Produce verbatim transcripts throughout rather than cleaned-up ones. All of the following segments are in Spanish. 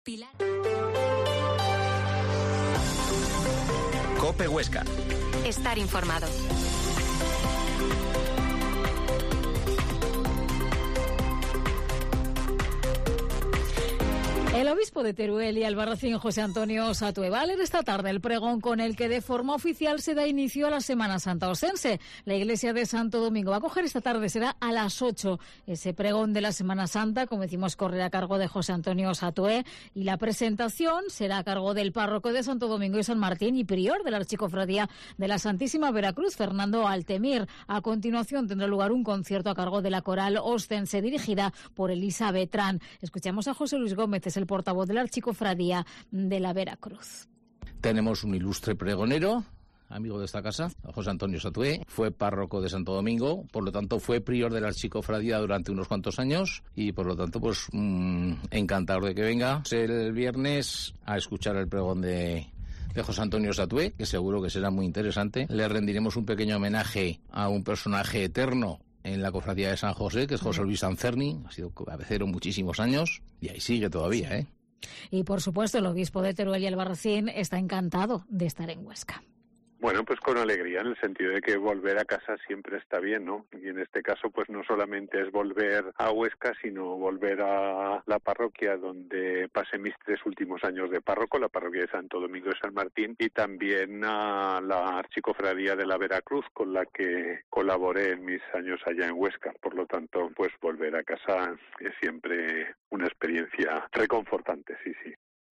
Pilar. COPE Huesca. Estar informado. El obispo de Teruel y Albarracín, José Antonio Satué, va a leer esta tarde el pregón con el que de forma oficial se da inicio a la Semana Santa osense. La iglesia de Santo Domingo va a coger esta tarde, será a las ocho. Ese pregón de la Semana Santa, como decimos, correrá a cargo de José Antonio Satué, y la presentación será a cargo del párroco de Santo Domingo y San Martín y prior de la Archicofradía de la Santísima Veracruz, Fernando Altemir. A continuación tendrá lugar un concierto a cargo de la coral ostense dirigida por Elisa Betrán. Escuchamos a José Luis Gómez, es el portavoz de la Archicofradía de la Veracruz. Tenemos un ilustre pregonero, amigo de esta casa, José Antonio Satué. Fue párroco de Santo Domingo, por lo tanto fue prior de la Archicofradía durante unos cuantos años y por lo tanto pues mmm, encantador de que venga el viernes a escuchar el pregón de... de José Antonio Satué, que seguro que será muy interesante. Le rendiremos un pequeño homenaje a un personaje eterno en la cofradía de San José, que es José Luis Sancerni, ha sido cabecero muchísimos años y ahí sigue todavía, ¿eh? Y por supuesto el obispo de Teruel y Albarracín está encantado de estar en Huesca. Bueno, pues con alegría, en el sentido de que volver a casa siempre está bien, ¿no? Y en este caso, pues no solamente es volver a Huesca, sino volver a la parroquia donde pasé mis tres últimos años de párroco, la parroquia de Santo Domingo de San Martín, y también a la Archicofradía de la Veracruz, con la que colaboré en mis años allá en Huesca. Por lo tanto, pues volver a casa es siempre una experiencia reconfortante, sí, sí.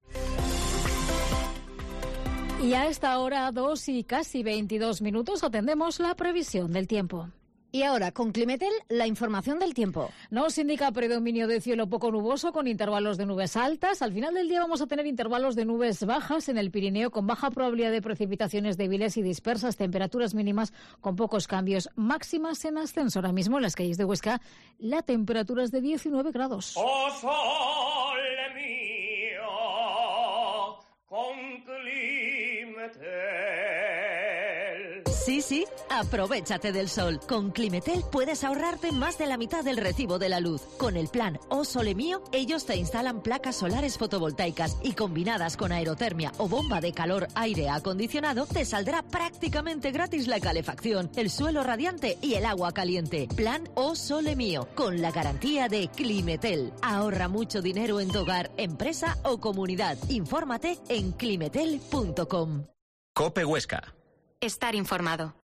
Y a esta hora, dos y casi veintidós minutos, atendemos la previsión del tiempo. Y ahora, con Climetel, la información del tiempo. Nos indica predominio de cielo poco nuboso con intervalos de nubes altas. Al final del día vamos a tener intervalos de nubes bajas en el Pirineo con baja probabilidad de precipitaciones débiles y dispersas, temperaturas mínimas con pocos cambios, máximas en ascenso. Ahora mismo en las calles de Huesca la temperatura es de diecinueve grados. ¡Oh, sole mío! Con Climetel. Sí, sí, aprovéchate del sol. Con Climetel puedes ahorrarte más de la mitad del recibo de la luz. Con el plan O Sole Mío, ellos te instalan placas solares fotovoltaicas y combinadas con aerotermia o bomba de calor aire acondicionado, te saldrá prácticamente gratis la calefacción, el suelo radiante y el agua caliente. Plan O Sole Mío, con la garantía de Climetel. Ahorra mucho dinero en tu hogar, empresa o comunidad. Infórmate en climetel punto com. COPE Huesca. Estar informado.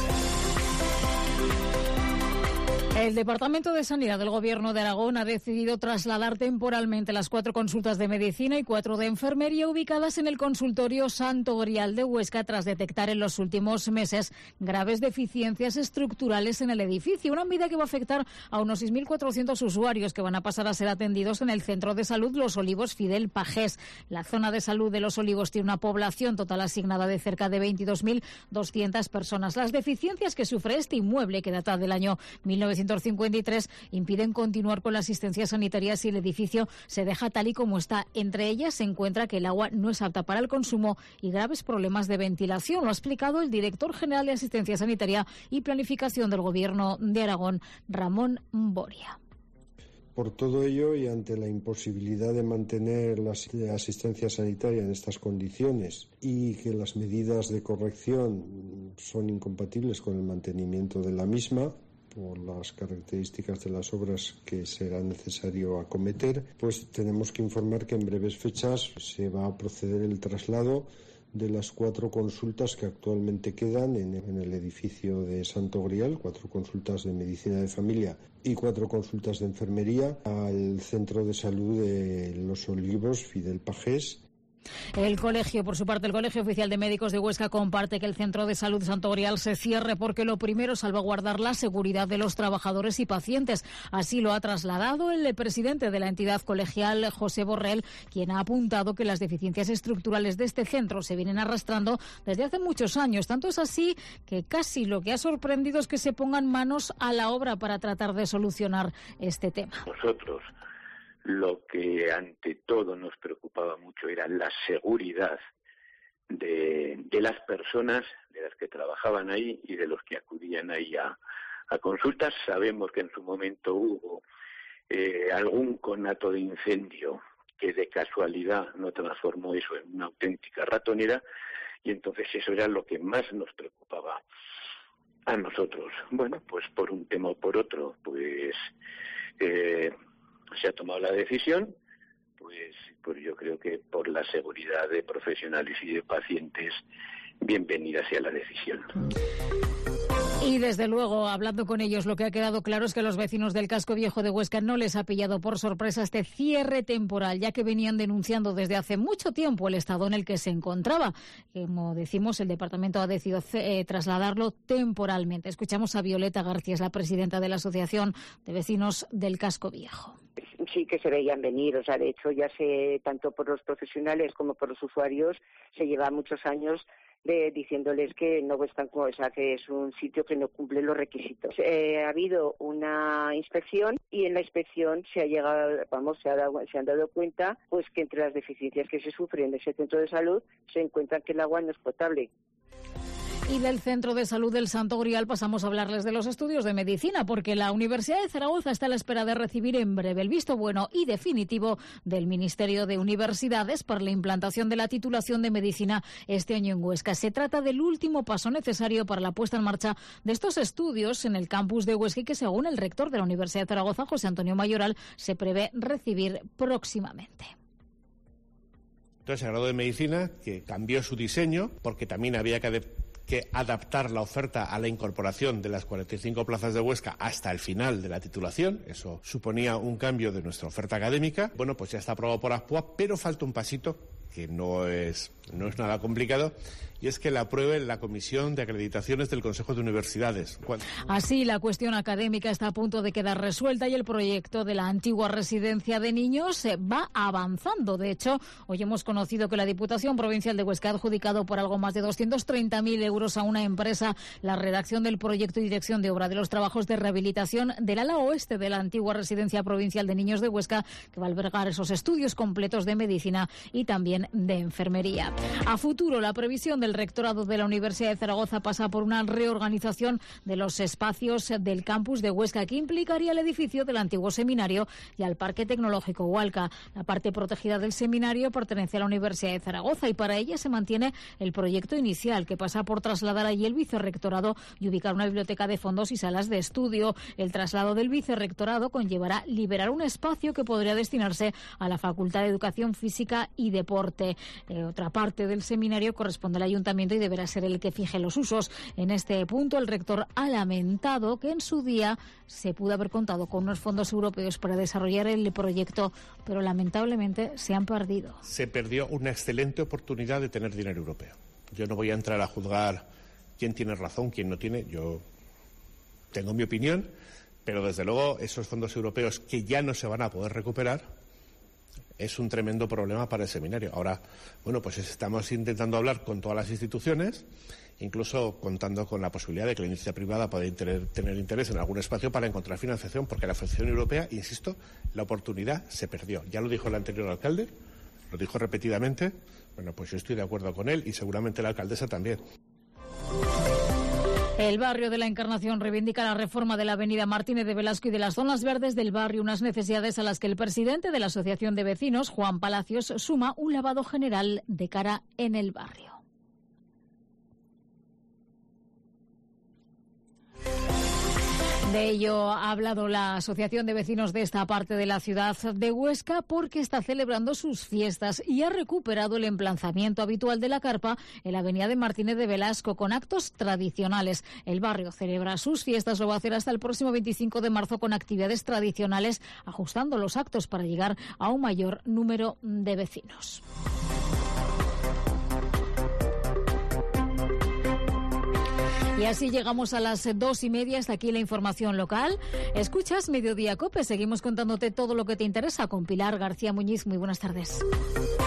El Departamento de Sanidad del Gobierno de Aragón ha decidido trasladar temporalmente las cuatro consultas de medicina y cuatro de enfermería ubicadas en el consultorio Santo Grial de Huesca tras detectar en los últimos meses graves deficiencias estructurales en el edificio. Una medida que va a afectar a unos seis mil cuatrocientos usuarios que van a pasar a ser atendidos en el Centro de Salud Los Olivos Fidel Pajés. La zona de salud de Los Olivos tiene una población total asignada de cerca de veintidós mil doscientas personas. Las deficiencias que sufre este inmueble, que data del año mil novecientos cincuenta y tres, impiden continuar con la asistencia sanitaria si el edificio se deja tal y como está. Entre ellas se encuentra que el agua no es apta para el consumo y graves problemas de ventilación. Lo ha explicado el director general de Asistencia Sanitaria y Planificación del Gobierno de Aragón, Ramón Boria. Por todo ello y ante la imposibilidad de mantener la asistencia sanitaria en estas condiciones y que las medidas de corrección son incompatibles con el mantenimiento de la misma, por las características de las obras que será necesario acometer, pues tenemos que informar que en breves fechas se va a proceder el traslado de las cuatro consultas que actualmente quedan en, en el edificio de Santo Grial, cuatro consultas de medicina de familia y cuatro consultas de enfermería, al Centro de Salud de Los Olivos Fidel Pajés. El colegio, por su parte, el Colegio Oficial de Médicos de Huesca comparte que el Centro de Salud Santo Grial se cierre porque lo primero es salvaguardar la seguridad de los trabajadores y pacientes. Así lo ha trasladado el presidente de la entidad colegial, José Borrell, quien ha apuntado que las deficiencias estructurales de este centro se vienen arrastrando desde hace muchos años. Tanto es así que casi lo que ha sorprendido es que se pongan manos a la obra para tratar de solucionar este tema. Nosotros lo que ante todo nos preocupaba mucho era la seguridad de, de las personas, de las que trabajaban ahí y de los que acudían ahí a, a consultas. Sabemos que en su momento hubo eh, algún conato de incendio que de casualidad no transformó eso en una auténtica ratonera, y entonces eso era lo que más nos preocupaba a nosotros. Bueno, pues por un tema o por otro, pues eh, se ha tomado la decisión, pues, pues yo creo que por la seguridad de profesionales y de pacientes, bienvenida sea la decisión. Y desde luego, hablando con ellos, lo que ha quedado claro es que a los vecinos del casco viejo de Huesca no les ha pillado por sorpresa este cierre temporal, ya que venían denunciando desde hace mucho tiempo el estado en el que se encontraba. Como decimos, el departamento ha decidido eh, trasladarlo temporalmente. Escuchamos a Violeta García, es la presidenta de la Asociación de Vecinos del Casco Viejo. Sí que se veían venir, o sea, de hecho ya sé, tanto por los profesionales como por los usuarios, se lleva muchos años de diciéndoles que no están, o sea, que es un sitio que no cumple los requisitos. Eh, ha habido una inspección y en la inspección se ha llegado, vamos, se, ha dado, se han dado cuenta, pues que entre las deficiencias que se sufren en ese centro de salud se encuentra que el agua no es potable. Y del Centro de Salud del Santo Grial pasamos a hablarles de los estudios de medicina, porque la Universidad de Zaragoza está a la espera de recibir en breve el visto bueno y definitivo del Ministerio de Universidades para la implantación de la titulación de medicina este año en Huesca. Se trata del último paso necesario para la puesta en marcha de estos estudios en el campus de Huesca y que, según el rector de la Universidad de Zaragoza, José Antonio Mayoral, se prevé recibir próximamente. Entonces, el grado de medicina, que cambió su diseño porque también había que adaptar que adaptar la oferta a la incorporación de las cuarenta y cinco plazas de Huesca hasta el final de la titulación. Eso suponía un cambio de nuestra oferta académica. Bueno, pues ya está aprobado por ASPOA, pero falta un pasito que no es, no es nada complicado, y es que la apruebe la Comisión de Acreditaciones del Consejo de Universidades. ¿Cuándo? Así, la cuestión académica está a punto de quedar resuelta y el proyecto de la antigua residencia de niños va avanzando. De hecho, hoy hemos conocido que la Diputación Provincial de Huesca ha adjudicado por algo más de doscientos treinta mil euros a una empresa la redacción del proyecto y dirección de obra de los trabajos de rehabilitación del ala oeste de la antigua residencia provincial de niños de Huesca, que va a albergar esos estudios completos de medicina y también de enfermería. A futuro, la previsión del rectorado de la Universidad de Zaragoza pasa por una reorganización de los espacios del campus de Huesca, que implicaría el edificio del antiguo seminario y al Parque Tecnológico Hualca. La parte protegida del seminario pertenece a la Universidad de Zaragoza y para ella se mantiene el proyecto inicial, que pasa por trasladar allí el vicerrectorado y ubicar una biblioteca de fondos y salas de estudio. El traslado del vicerrectorado conllevará liberar un espacio que podría destinarse a la Facultad de Educación Física y Deporte. Eh, otra parte del seminario corresponde al ayuntamiento y deberá ser el que fije los usos. En este punto, el rector ha lamentado que en su día se pudo haber contado con unos fondos europeos para desarrollar el proyecto, pero lamentablemente se han perdido. Se perdió una excelente oportunidad de tener dinero europeo. Yo no voy a entrar a juzgar quién tiene razón, quién no tiene. Yo tengo mi opinión, pero desde luego esos fondos europeos que ya no se van a poder recuperar es un tremendo problema para el seminario. Ahora, bueno, pues estamos intentando hablar con todas las instituciones, incluso contando con la posibilidad de que la iniciativa privada pueda inter- tener interés en algún espacio para encontrar financiación, porque la financiación europea, insisto, la oportunidad se perdió. Ya lo dijo el anterior alcalde, lo dijo repetidamente. Bueno, pues yo estoy de acuerdo con él y seguramente la alcaldesa también. El barrio de la Encarnación reivindica la reforma de la avenida Martínez de Velasco y de las zonas verdes del barrio, unas necesidades a las que el presidente de la Asociación de Vecinos, Juan Palacios, suma un lavado general de cara en el barrio. De ello ha hablado la Asociación de Vecinos de esta parte de la ciudad de Huesca, porque está celebrando sus fiestas y ha recuperado el emplazamiento habitual de la carpa en la avenida de Martínez de Velasco con actos tradicionales. El barrio celebra sus fiestas, lo va a hacer hasta el próximo veinticinco de marzo con actividades tradicionales, ajustando los actos para llegar a un mayor número de vecinos. Y así llegamos a las dos y media. Hasta aquí la información local. Escuchas Mediodía COPE. Seguimos contándote todo lo que te interesa con Pilar García Muñiz. Muy buenas tardes.